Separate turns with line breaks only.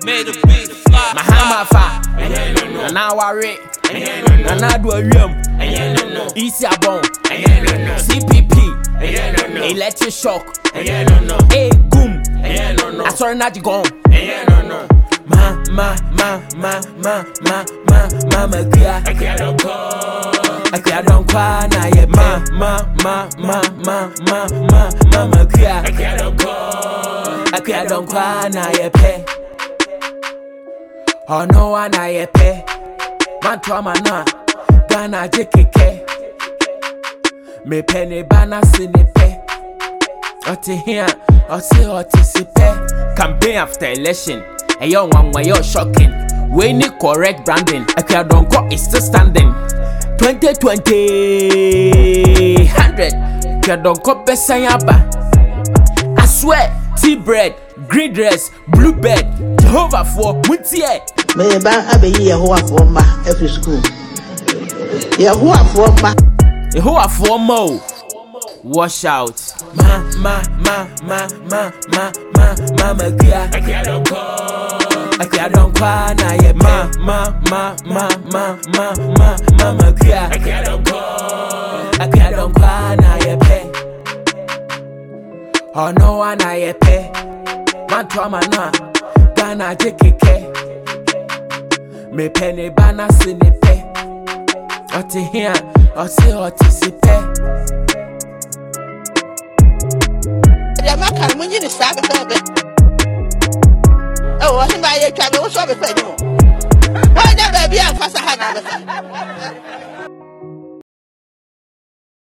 made a beat fly.
My hammer fire, and now I read, and I do a room, easy a bone, CPP, electric shock, hey boom, I saw not you gone. Mama, I don't cry now, yeah, mama, I don't cry now, yeah, pay. Oh no, I na ye pay. Man trauma na, Ghana JKK. Me penny bana sini pay. Oti here, oti si pay. Campaign after election, a young one way you're shocking. We need correct branding. A crowd don't go is still standing. 2020 100. Crowd don't go best sayaba. I swear, tea bread, green dress, blue bed, Jehovah for Mutie.
Me ban abe Yehovah for ma every school. Yehovah for ma.
Yehovah for mo. Wash out. Mama kia. I don't cry now, yeah. Mama kia. I don't cry now, yeah. Pay. Oh no, I na yeah pay. Man trauma na, Ghana JKK. Me penny bana sini pay. Oti here, oti si pay.
Can we need to start a bit? Oh, I think I tried to show the face. Why never be a fast hand?